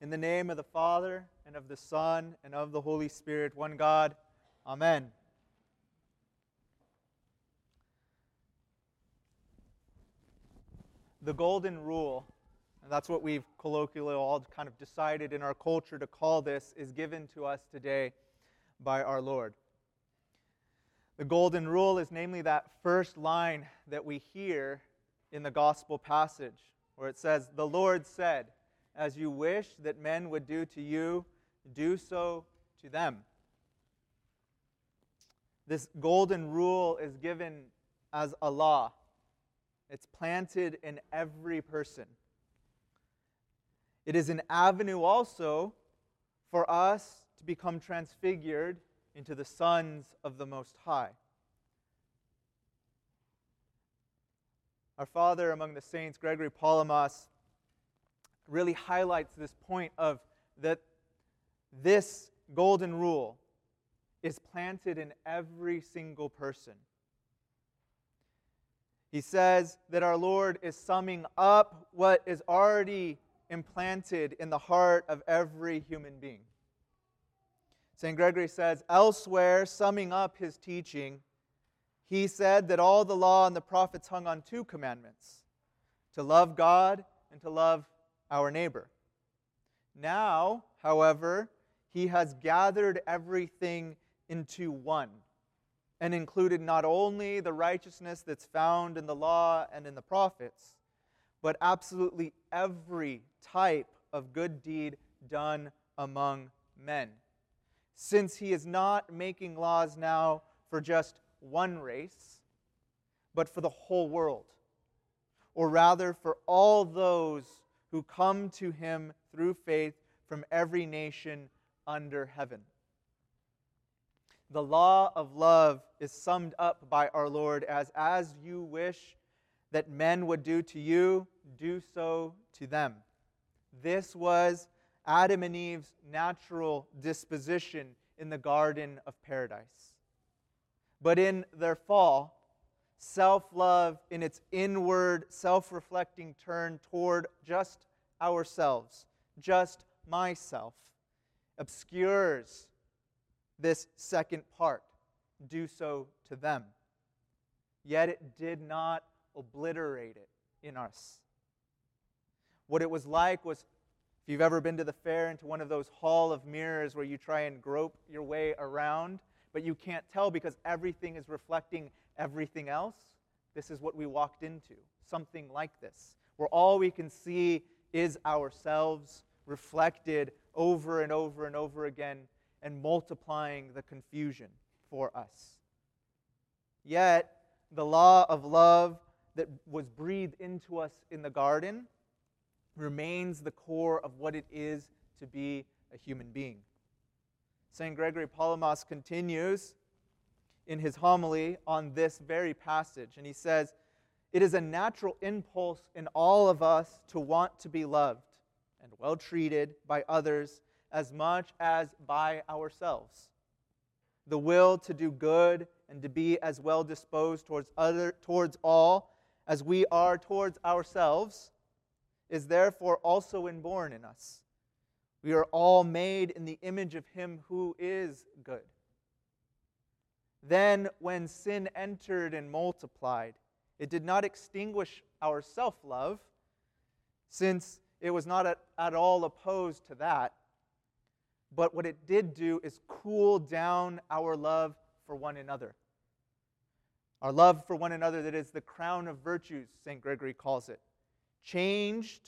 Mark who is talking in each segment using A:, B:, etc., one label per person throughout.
A: In the name of the Father, and of the Son, and of the Holy Spirit, one God. Amen. The golden rule, and that's what we've colloquially all kind of decided in our culture to call this, is given to us today by our Lord. The golden rule is namely that first line that we hear in the gospel passage, where it says, "The Lord said, as you wish that men would do to you, do so to them." This golden rule is given as a law. It's planted in every person. It is an avenue also for us to become transfigured into the sons of the Most High. Our father among the saints, Gregory Palamas, really highlights this point of that this golden rule is planted in every single person. He says that our Lord is summing up what is already implanted in the heart of every human being. St. Gregory says, elsewhere, summing up his teaching, he said that all the law and the prophets hung on two commandments: to love God and to love our neighbor. Now, however, he has gathered everything into one and included not only the righteousness that's found in the law and in the prophets, but absolutely every type of good deed done among men. Since he is not making laws now for just one race, but for the whole world, or rather for all those who come to him through faith from every nation under heaven. The law of love is summed up by our Lord as you wish that men would do to you, do so to them. This was Adam and Eve's natural disposition in the Garden of Paradise. But in their fall, self-love in its inward, self-reflecting turn toward just ourselves, just myself, obscures this second part, do so to them. Yet it did not obliterate it in us. What it was like was, if you've ever been to the fair, into one of those hall of mirrors where you try and grope your way around, but you can't tell because everything is reflecting everything else. This is what we walked into, something like this, where all we can see is ourselves reflected over and over and over again and multiplying the confusion for us. Yet, the law of love that was breathed into us in the garden remains the core of what it is to be a human being. St. Gregory Palamas continues in his homily on this very passage, and he says, "It is a natural impulse in all of us to want to be loved and well treated by others as much as by ourselves. The will to do good and to be as well disposed towards all as we are towards ourselves is therefore also inborn in us. We are all made in the image of Him who is good. Then, when sin entered and multiplied, it did not extinguish our self-love, since it was not at all opposed to that. But what it did do is cool down our love for one another. Our love for one another, that is the crown of virtues, St. Gregory calls it, changed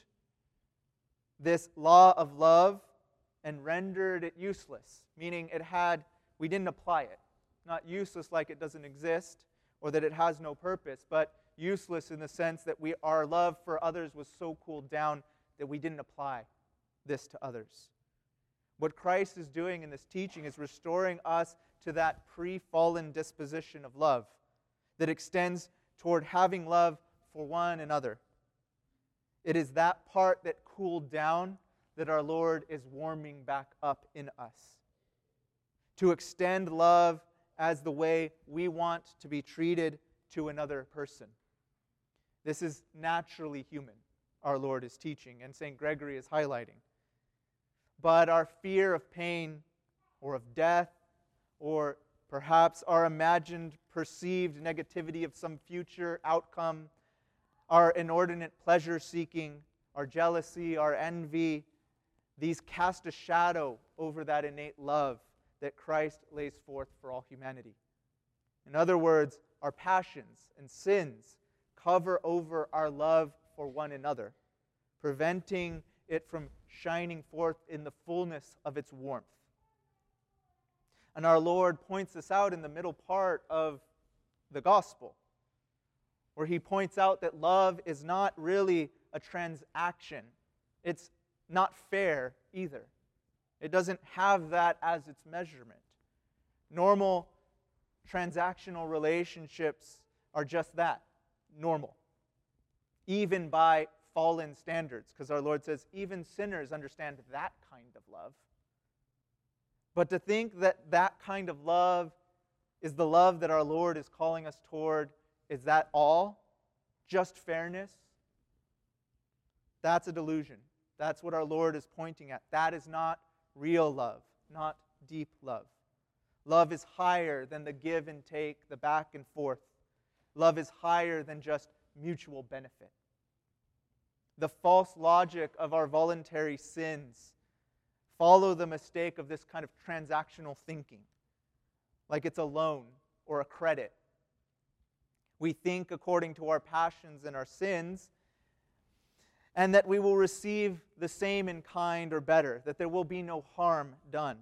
A: this law of love and rendered it useless, meaning we didn't apply it. Not useless like it doesn't exist or that it has no purpose, but useless in the sense that our love for others was so cooled down that we didn't apply this to others. What Christ is doing in this teaching is restoring us to that pre-fallen disposition of love that extends toward having love for one another. It is that part that cooled down that our Lord is warming back up in us. To extend love as the way we want to be treated to another person. This is naturally human, our Lord is teaching, and St. Gregory is highlighting. but our fear of pain or of death, or perhaps our imagined perceived negativity of some future outcome, our inordinate pleasure seeking, our jealousy, our envy, these cast a shadow over that innate love that Christ lays forth for all humanity. In other words, our passions and sins cover over our love for one another, preventing it from shining forth in the fullness of its warmth. And our Lord points this out in the middle part of the gospel, where he points out that love is not really a transaction. It's not fair either. It doesn't have that as its measurement. Normal transactional relationships are just that, normal, even by fallen standards, because our Lord says even sinners understand that kind of love. But to think that that kind of love is the love that our Lord is calling us toward, is that all? Just fairness? That's a delusion. That's what our Lord is pointing at. That is not real love, not deep love. Love is higher than the give and take, the back and forth. Love is higher than just mutual benefit. The false logic of our voluntary sins follow the mistake of this kind of transactional thinking, like it's a loan or a credit. We think according to our passions and our sins, and that we will receive the same in kind or better, that there will be no harm done.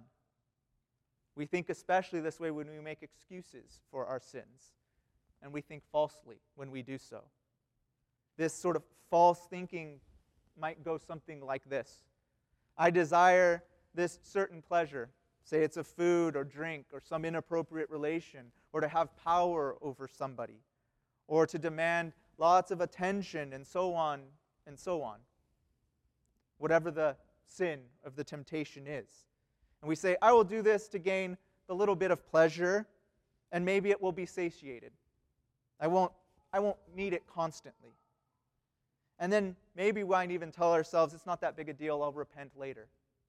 A: We think especially this way when we make excuses for our sins, and we think falsely when we do so. This sort of false thinking might go something like this. I desire this certain pleasure, say it's a food or drink or some inappropriate relation, or to have power over somebody, or to demand lots of attention, and so on and so on. Whatever the sin of the temptation is. And we say, I will do this to gain the little bit of pleasure, and maybe it will be satiated. I won't need it constantly. And then maybe we might even tell ourselves, it's not that big a deal, I'll repent later.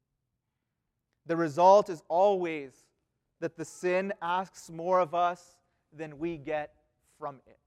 A: The result is always that the sin asks more of us than we get from it.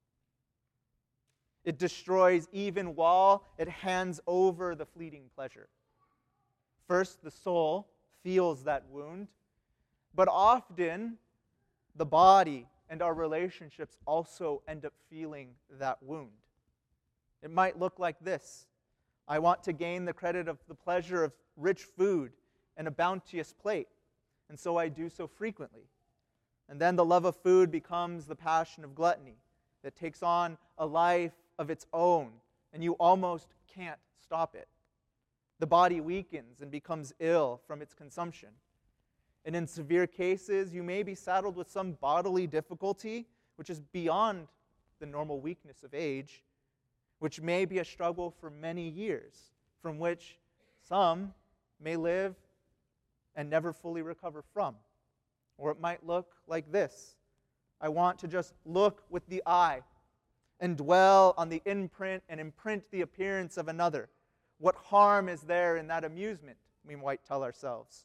A: It destroys even while it hands over the fleeting pleasure. First, the soul feels that wound, but often the body and our relationships also end up feeling that wound. It might look like this. I want to gain the credit of the pleasure of rich food and a bounteous plate, and so I do so frequently. And then the love of food becomes the passion of gluttony that takes on a life of its own, and you almost can't stop it. The body weakens and becomes ill from its consumption. And in severe cases, you may be saddled with some bodily difficulty, which is beyond the normal weakness of age, which may be a struggle for many years, from which some may live and never fully recover from. Or it might look like this. I want to just look with the eye and dwell on the imprint and imprint the appearance of another. What harm is there in that amusement, we might tell ourselves.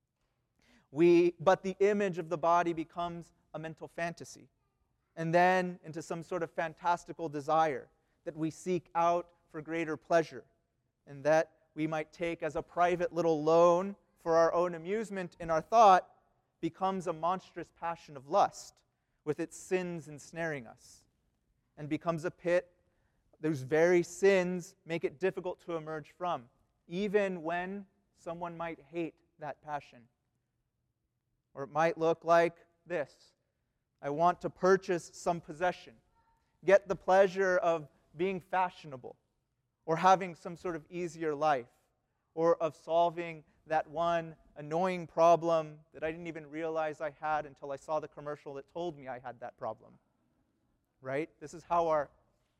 A: But the image of the body becomes a mental fantasy, and then into some sort of fantastical desire that we seek out for greater pleasure, and that we might take as a private little loan for our own amusement in our thought, becomes a monstrous passion of lust, with its sins ensnaring us, and becomes a pit those very sins make it difficult to emerge from, even when someone might hate that passion. Or it might look like this. I want to purchase some possession, get the pleasure of being fashionable, or having some sort of easier life, or of solving that one annoying problem that I didn't even realize I had until I saw the commercial that told me I had that problem. Right? This is how our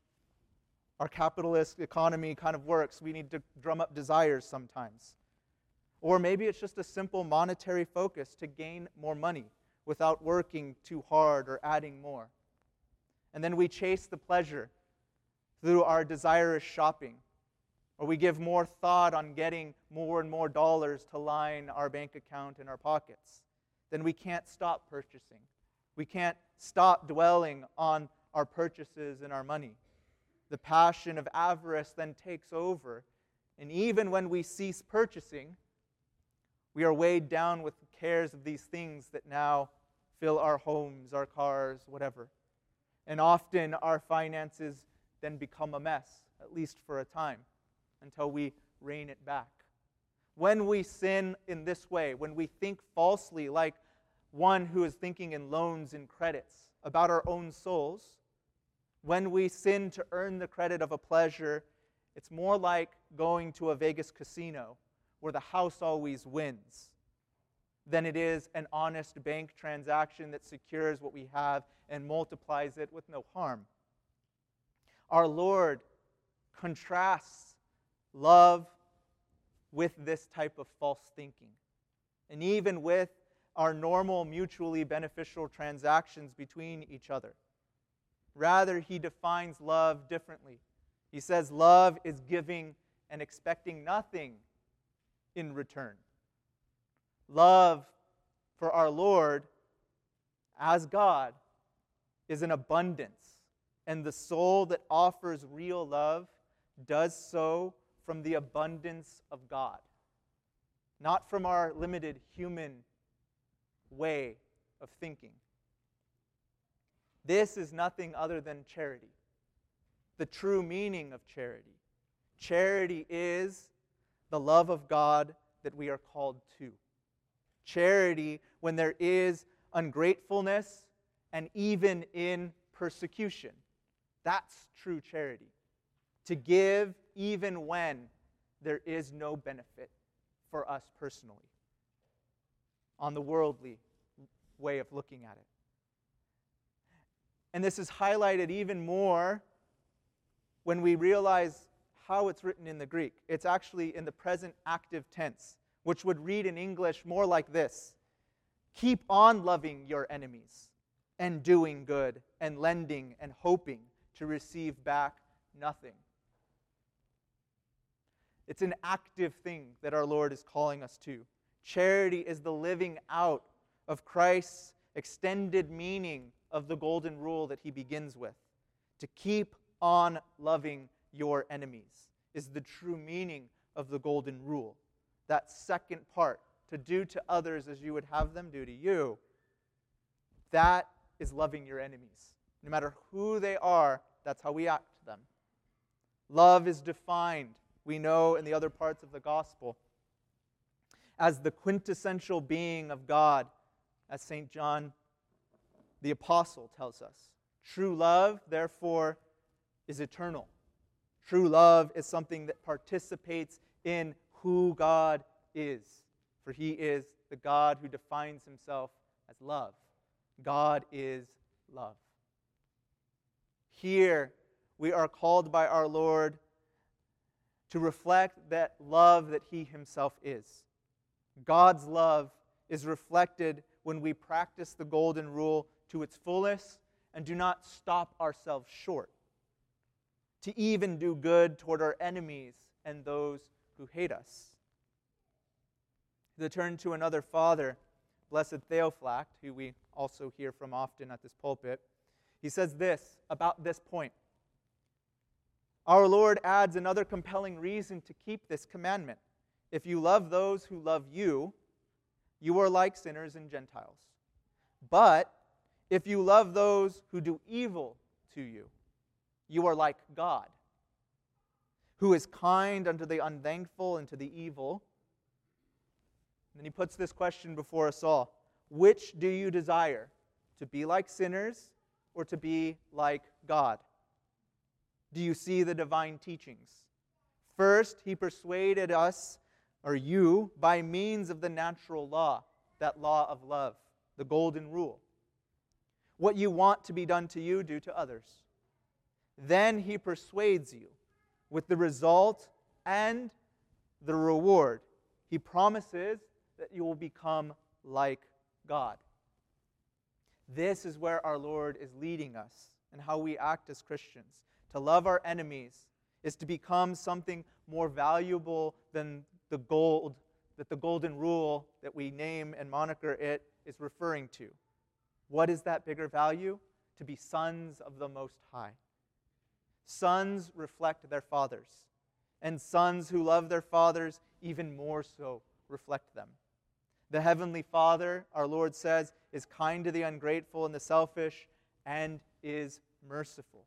A: capitalist economy kind of works. We need to drum up desires sometimes. Or maybe it's just a simple monetary focus to gain more money without working too hard or adding more. And then we chase the pleasure through our desirous shopping, or we give more thought on getting more and more dollars to line our bank account and our pockets, then we can't stop purchasing. We can't stop dwelling on our purchases and our money. The passion of avarice then takes over, and even when we cease purchasing, we are weighed down with the cares of these things that now fill our homes, our cars, whatever. And often our finances then become a mess, at least for a time, until we rein it back. When we sin in this way, when we think falsely like one who is thinking in loans and credits about our own souls, when we sin to earn the credit of a pleasure, it's more like going to a Vegas casino where the house always wins than it is an honest bank transaction that secures what we have and multiplies it with no harm. Our Lord contrasts love with this type of false thinking. And even with our normal mutually beneficial transactions between each other. Rather, he defines love differently. He says love is giving and expecting nothing in return. Love for our Lord as God is an abundance, and the soul that offers real love does so from the abundance of God, not from our limited human way of thinking. This is nothing other than charity, the true meaning of charity. Charity is the love of God that we are called to. Charity when there is ungratefulness and even in persecution. That's true charity. To give even when there is no benefit for us personally. On the worldly way of looking at it. And this is highlighted even more when we realize how it's written in the Greek. It's actually in the present active tense, which would read in English more like this: keep on loving your enemies and doing good and lending and hoping to receive back nothing. It's an active thing that our Lord is calling us to. Charity is the living out of Christ's extended meaning of the golden rule that he begins with. To keep on loving your enemies is the true meaning of the golden rule. That second part, to do to others as you would have them do to you, that is loving your enemies. No matter who they are, that's how we act to them. Love is defined, we know in the other parts of the gospel, as the quintessential being of God, as St. John the Apostle tells us. True love, therefore, is eternal. True love is something that participates in who God is, for he is the God who defines himself as love. God is love. Here, we are called by our Lord to reflect that love that he himself is. God's love is reflected when we practice the golden rule to its fullest and do not stop ourselves short, to even do good toward our enemies and those who hate us. To turn to another father, Blessed Theophylact, who we also hear from often at this pulpit, he says this about this point. Our Lord adds another compelling reason to keep this commandment. If you love those who love you, you are like sinners and Gentiles. But if you love those who do evil to you, you are like God, who is kind unto the unthankful and to the evil. And then he puts this question before us all. Which do you desire? To be like sinners or to be like God? Do you see the divine teachings? First, he persuaded us, or you, by means of the natural law, that law of love, the golden rule. What you want to be done to you, do to others. Then he persuades you with the result and the reward. He promises that you will become like God. This is where our Lord is leading us and how we act as Christians. To love our enemies is to become something more valuable than the gold that the golden rule that we name and moniker it is referring to. What is that bigger value? To be sons of the Most High. Sons reflect their fathers, and sons who love their fathers even more so reflect them. The Heavenly Father, our Lord says, is kind to the ungrateful and the selfish, and is merciful.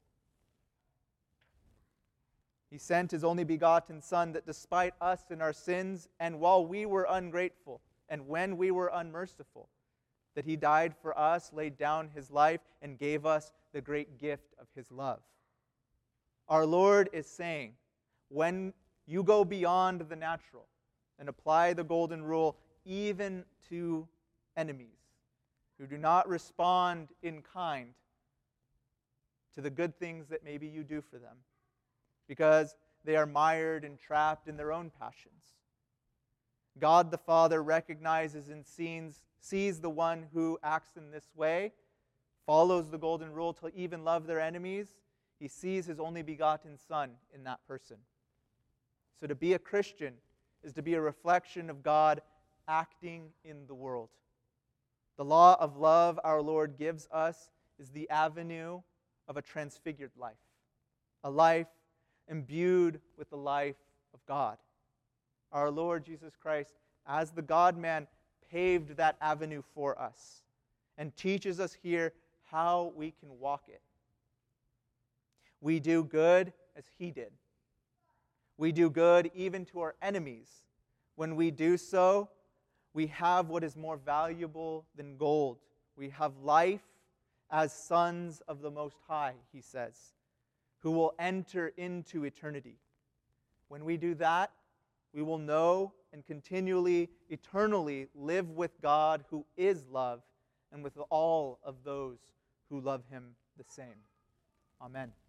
A: He sent His only begotten Son that despite us and our sins, and while we were ungrateful, and when we were unmerciful, that He died for us, laid down His life, and gave us the great gift of His love. Our Lord is saying, when you go beyond the natural and apply the golden rule even to enemies who do not respond in kind to the good things that maybe you do for them, because they are mired and trapped in their own passions. God the Father recognizes and sees the one who acts in this way, follows the golden rule to even love their enemies. He sees His only begotten Son in that person. So to be a Christian is to be a reflection of God acting in the world. The law of love our Lord gives us is the avenue of a transfigured life, a life imbued with the life of God. Our Lord Jesus Christ, as the God-man, paved that avenue for us and teaches us here how we can walk it. We do good as He did. We do good even to our enemies. When we do so, we have what is more valuable than gold. We have life as sons of the Most High, He says, who will enter into eternity. When we do that, we will know and continually, eternally live with God who is love and with all of those who love Him the same. Amen.